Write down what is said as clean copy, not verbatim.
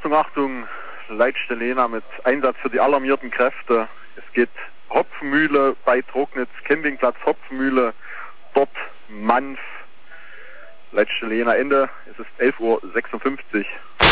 Achtung, Achtung, Leitstelle Lena mit Einsatz für die alarmierten Kräfte. Es geht Hopfenmühle bei Trognitz, Campingplatz Hopfenmühle, dort Manf, Leitstelle Lena Ende, es ist 11:56 Uhr.